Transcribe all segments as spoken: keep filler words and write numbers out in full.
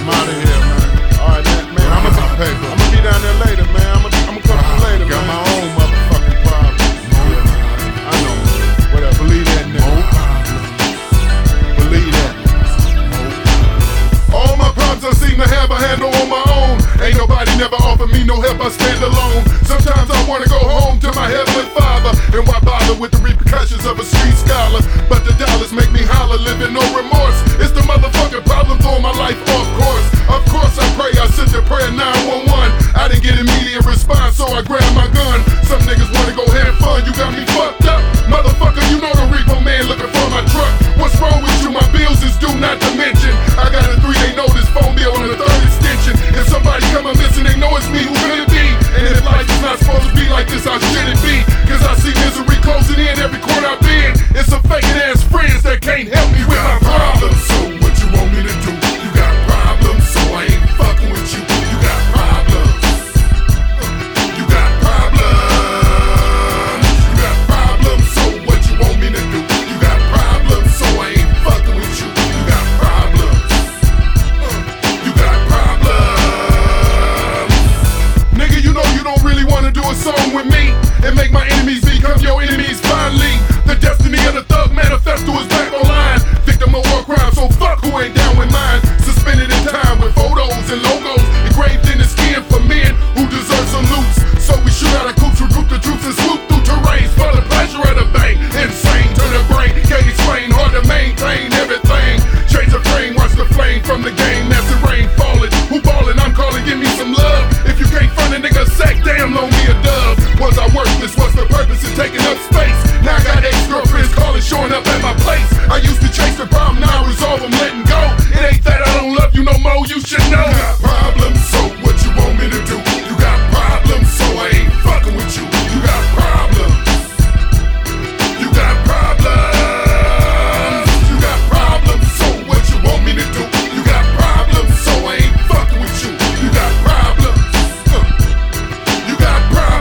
I'm out of here, man. Alright, man, man I'm gonna be paper. I'm gonna be down there later, man. I'm gonna, I'm gonna come through later, man. Got my own motherfucking problem. Yeah, I know. Whatever, believe that, nigga. Believe that. All my problems I seem to have a handle on my own. Ain't nobody never offered me no help, I stand alone. Sometimes I wanna go home to my heavenly father. And why bother with the repercussions of a street scholar? But the dollars make me holler, living no remorse. It's the motherfucking problem, throwing my life off course. Of course I pray, I sent to prayer nine one one. I didn't get immediate response, so I grabbed my gun. Some niggas wanna go have fun, you got me fucked up. Motherfucker, you know the repo man looking for my truck. What's wrong with you? My bills is due, not to mention I got a three-day notice phone bill on the third extension. If somebody come up missing, they know it's me who will it be. And if life is not supposed to be like this, how should it be? Cause I see misery closing in every corner I've been. It's some faking ass friends that can't help me with my problems. So what you want me to do? You got problems, so I ain't fucking with you. You got problems. You got problems. You got problems, so what you want me to do? You got problems, so I ain't fucking with you. You got problems. You got problems. Nigga, you know you don't really wanna do a song with me and make my enemies become your enemies finally. The destiny of the thug manifesto is back online. Victim of war crime, so fuck who ain't down with mine. Suspended in time with photos and logos engraved in the skin for men who deserve some loops. So we shoot out our coops, recruit the troops and swoop through terrains for the pleasure of the bang. Insane to the brain, can't explain, hard to maintain everything. Change the frame, watch the flame from the game. That's the rain falling. Who ballin'? I'm calling, give me some love. If you can't front a nigga sack, damn, loan me a dub. Was I worthless? What's the purpose of taking up space? Now I got ex-girlfriends calling, showing up at my place. I used to chase the problem, now I resolve them, letting go. It ain't that I don't love you no more, you should know. You got problems, so what you want me to do? You got problems, so I ain't fucking with you. You got problems. You got problems. You got problems, so what you want me to do? You got problems, so I ain't fucking with you. You got problems. Uh. You got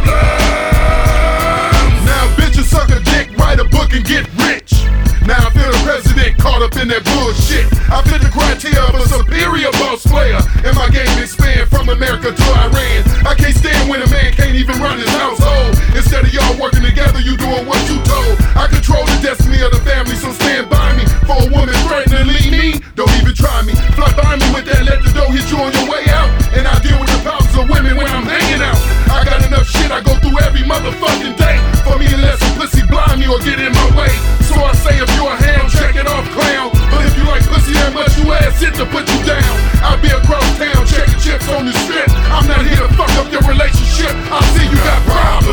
problems. Now bitches suck a dick, write a book and get rich. Now I feel the president caught up in that bullshit. I fit the criteria of a superior boss player, and my game expand from America to Iran. I can't stand when a man can't even run his household. Instead of y'all working together, you doing what you told. I control the destiny of the family, so stand by me. For a woman threatening to leave me, don't even try me. Fly by me with that, let the dough hit you on your way out. And I deal with the problems of women when I'm hanging out. I got enough shit I go through every motherfucking day for me to let some pussy blind me or get in my way. So I say if you're a ham, check it off, clown. But if you like pussy that much, you ask it to put you down. I'll be across town, checking chips on the strip. I'm not here to fuck up your relationship. I see you got problems.